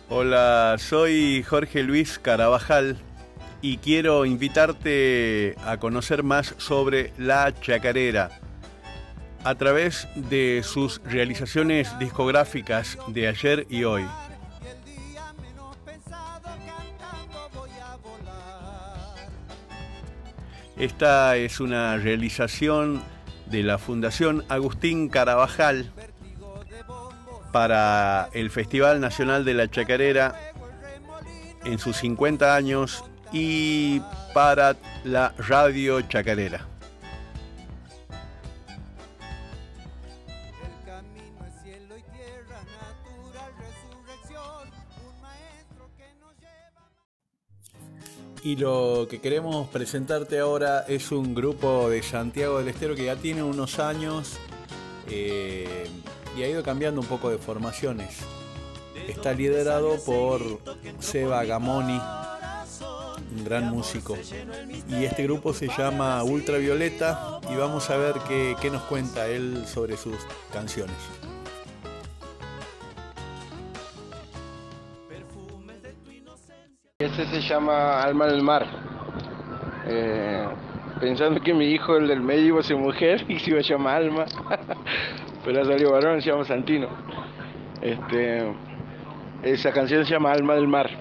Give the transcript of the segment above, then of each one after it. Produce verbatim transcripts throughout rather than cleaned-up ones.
Hola, soy Jorge Luis Carabajal y quiero invitarte a conocer más sobre La Chacarera a través de sus realizaciones discográficas de ayer y hoy. Esta es una realización de la Fundación Agustín Carabajal para el Festival Nacional de la Chacarera en sus cincuenta años y para la Radio Chacarera. Y lo que queremos presentarte ahora es un grupo de Santiago del Estero que ya tiene unos años eh, y ha ido cambiando un poco de formaciones. Está liderado por Seba Gamoni, un gran músico. Y este grupo se llama Ultravioleta y vamos a ver qué, qué nos cuenta él sobre sus canciones. Este se llama Alma del Mar. Eh, pensando que mi hijo, el del medio, iba a ser mujer y se iba a llamar Alma, pero ha salido varón, se llama Santino. Este, esa canción se llama Alma del Mar.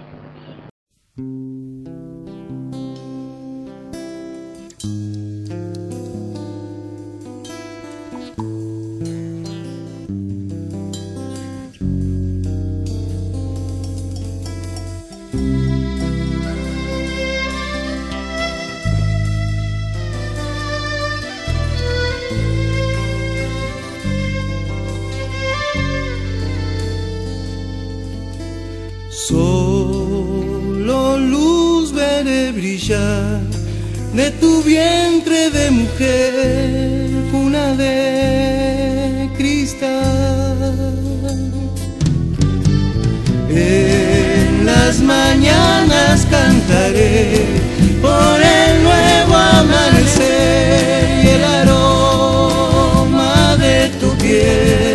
Solo luz veré brillar de tu vientre de mujer, cuna de cristal. En las mañanas cantaré por el nuevo amanecer y el aroma de tu piel.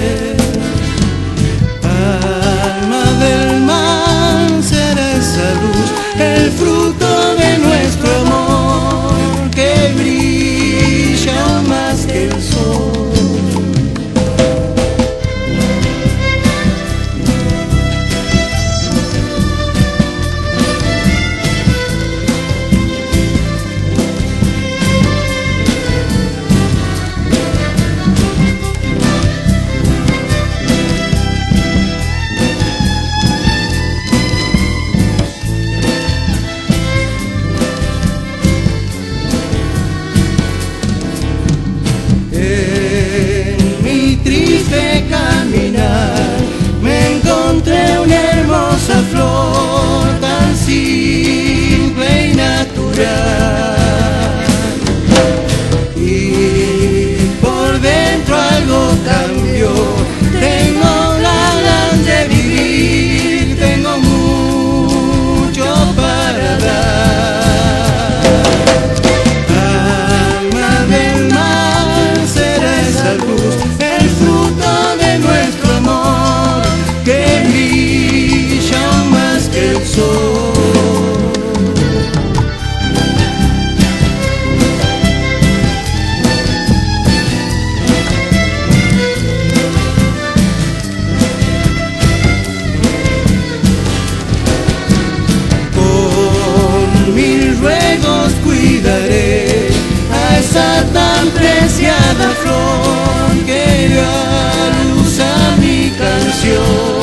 El fruto de nuestro amor que brilla más que el sol. Flor tan simple y natural, y por dentro algo cambió. Tengo ganas de vivir, tengo mucho para dar. Alma del mar será esa luz, el fruto de nuestro amor que brilla más que el sol. Con mil ruegos cuidaré a esa tan preciada flor que dio a luz a mi canción.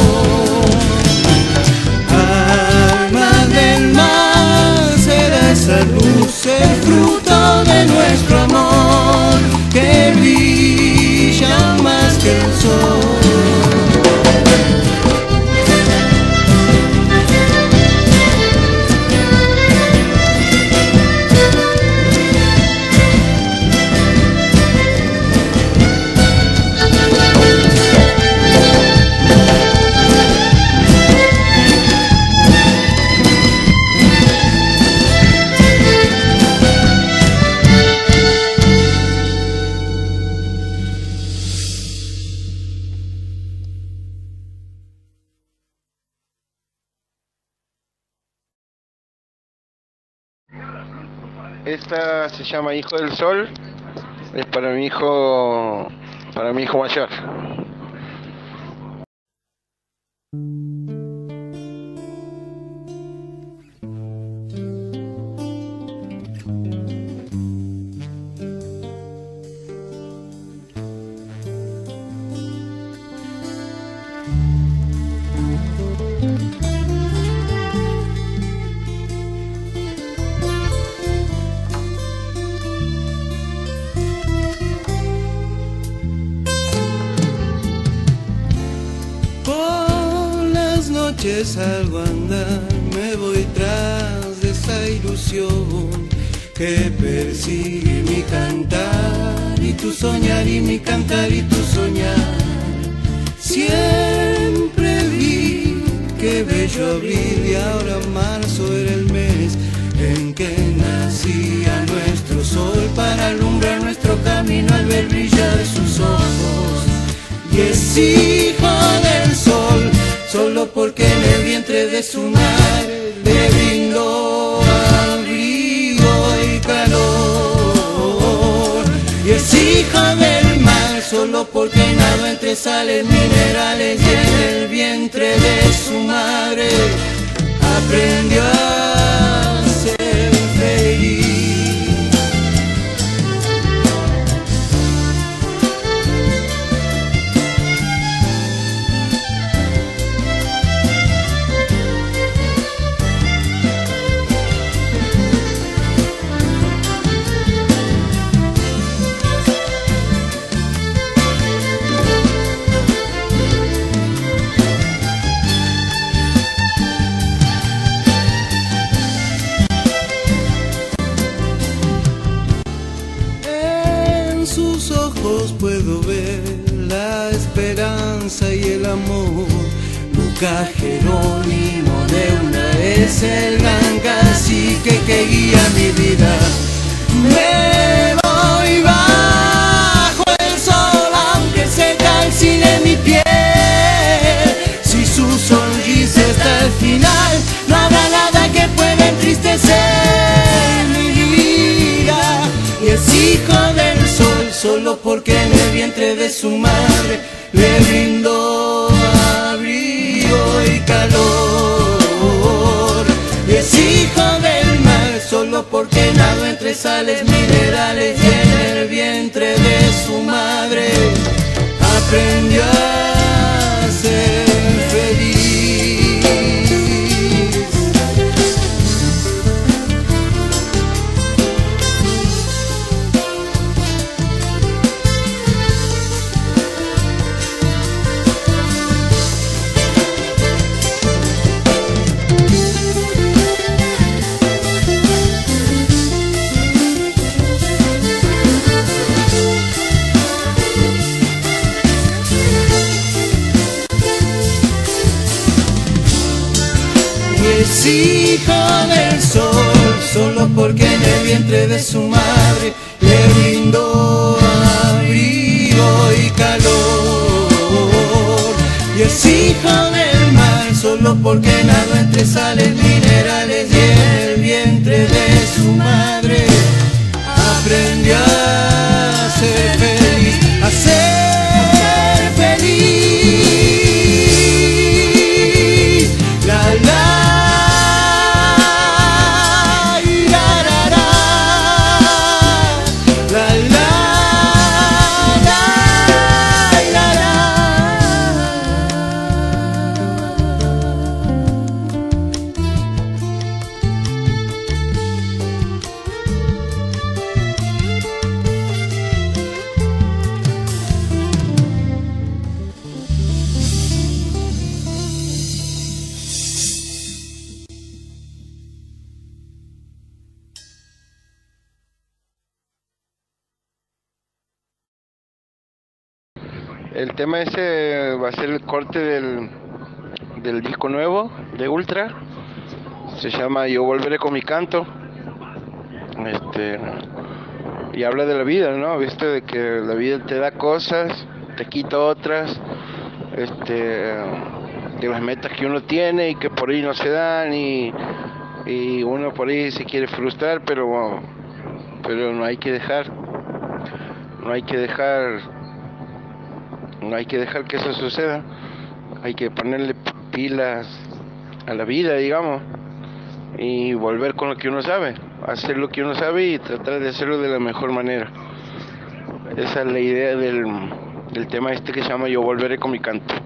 Luz, el fruto de nuestro amor que brilla más que el sol. Esta se llama Hijo del Sol, es para mi hijo, para mi hijo mayor. Salgo a andar, me voy tras de esa ilusión que persigue mi cantar y tu soñar y mi cantar y tu soñar. Siempre vi que bello abril y ahora marzo era el mes en que nacía nuestro sol para alumbrar nuestro camino al ver brillar sus ojos. Y es hijo del sol solo porque en el vientre de su madre le brindó abrigo y calor. Y es hijo del mar solo porque nadó entre sales minerales y en el vientre de su madre aprendió a ser feliz. Puedo ver la esperanza y el amor. Lucas Jerónimo de una es el gran cacique que guía mi vida. Me voy bajo el sol aunque se calcine mi piel. Si su sonrisa está al final, no habrá nada que pueda entristecer mi vida. Y es hijo del sol solo porque en el vientre de su madre le brindó abrigo y calor. Y es hijo del mar solo porque nadó entre sales minerales y en el vientre de su madre aprendió a ser feliz. Es hijo del sol solo porque en el vientre de su madre le brindó abrigo y calor. Y es hijo del mar solo porque nadó entre sales minerales y en el vientre de su madre aprendió a ser feliz, a ser feliz. La la El tema ese va a ser el corte del, del disco nuevo de Ultra. Se llama Yo volveré con mi canto. Este, y habla de la vida, ¿no? Viste, de que la vida te da cosas, te quita otras, este, de las metas que uno tiene y que por ahí no se dan, y, y uno por ahí se quiere frustrar, pero, pero no hay que dejar, no hay que dejar, no hay que dejar que eso suceda. Hay que ponerle pilas a la vida, digamos, y volver con lo que uno sabe, hacer lo que uno sabe y tratar de hacerlo de la mejor manera. Esa es la idea del, del tema este que se llama Yo volveré con mi canto.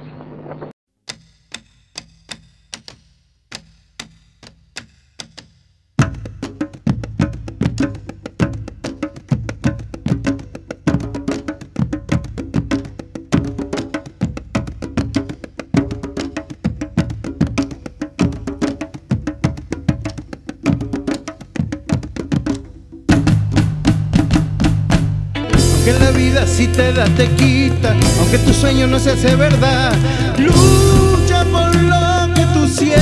Que la vida si te da te quita, aunque tu sueño no se hace verdad. Lucha por lo que tú sientes,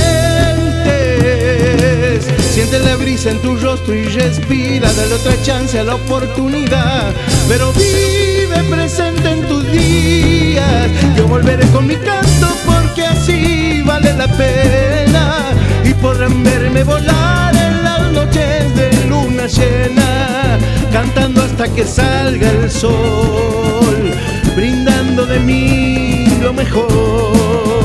siente la brisa en tu rostro y respira, dale otra chance a la oportunidad, pero vive presente en tus días. Yo volveré con mi canto porque así vale la pena, y podrán verme volar en las noches de luna llena, cantando hasta que salga el sol, brindando de mí lo mejor.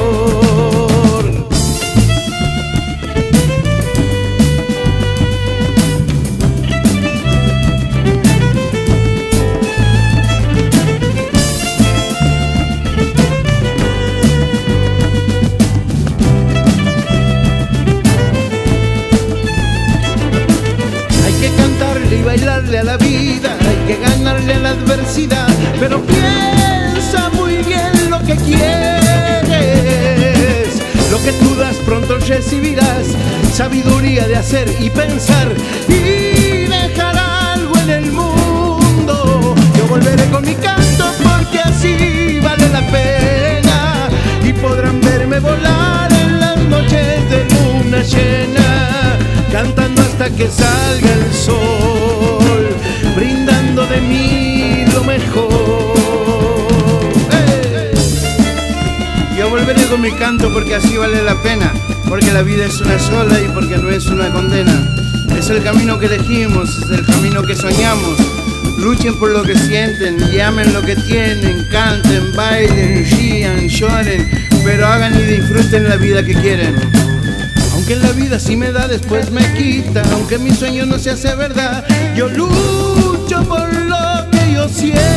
Y bailarle a la vida, hay que ganarle a la adversidad, pero piensa muy bien lo que quieres. Lo que tú das pronto recibirás, sabiduría de hacer y pensar, y dejar algo en el mundo. Yo volveré con mi canto porque así vale la pena, y podrán verme volar en las noches de luna llena, cantando hasta que salga el sol, brindando de mí lo mejor. ¡Hey! Yo volveré con mi canto porque así vale la pena, porque la vida es una sola y porque no es una condena. Es el camino que elegimos, es el camino que soñamos. Luchen por lo que sienten y amen lo que tienen, canten, bailen, rían, lloren, pero hagan y disfruten la vida que quieren. Aunque la vida si me da después me quita, aunque mi sueño no se hace verdad, yo lucho por lo que yo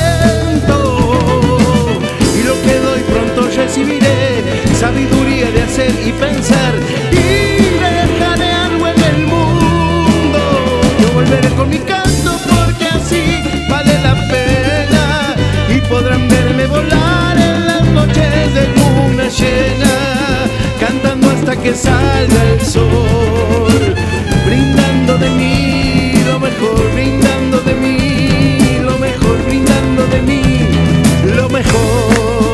siento, y lo que doy pronto recibiré, sabiduría de hacer y pensar, y dejaré algo en el mundo. Yo volveré con mi canto porque así vale la pena, y podrán verme volar en las noches de luna llena, cantando hasta que salga el sol, brindando de mí lo mejor, brindando de mí lo mejor, brindando de mí lo mejor.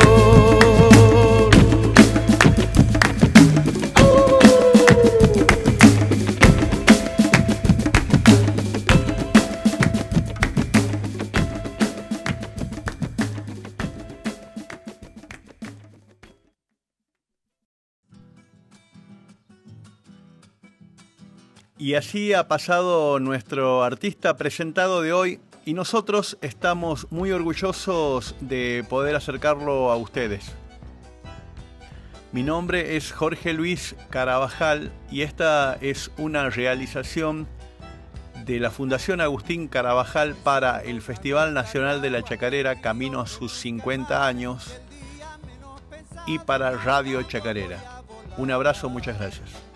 Y así ha pasado nuestro artista presentado de hoy, y nosotros estamos muy orgullosos de poder acercarlo a ustedes. Mi nombre es Jorge Luis Carabajal y esta es una realización de la Fundación Agustín Carabajal para el Festival Nacional de la Chacarera camino a sus cincuenta años y para Radio Chacarera. Un abrazo, muchas gracias.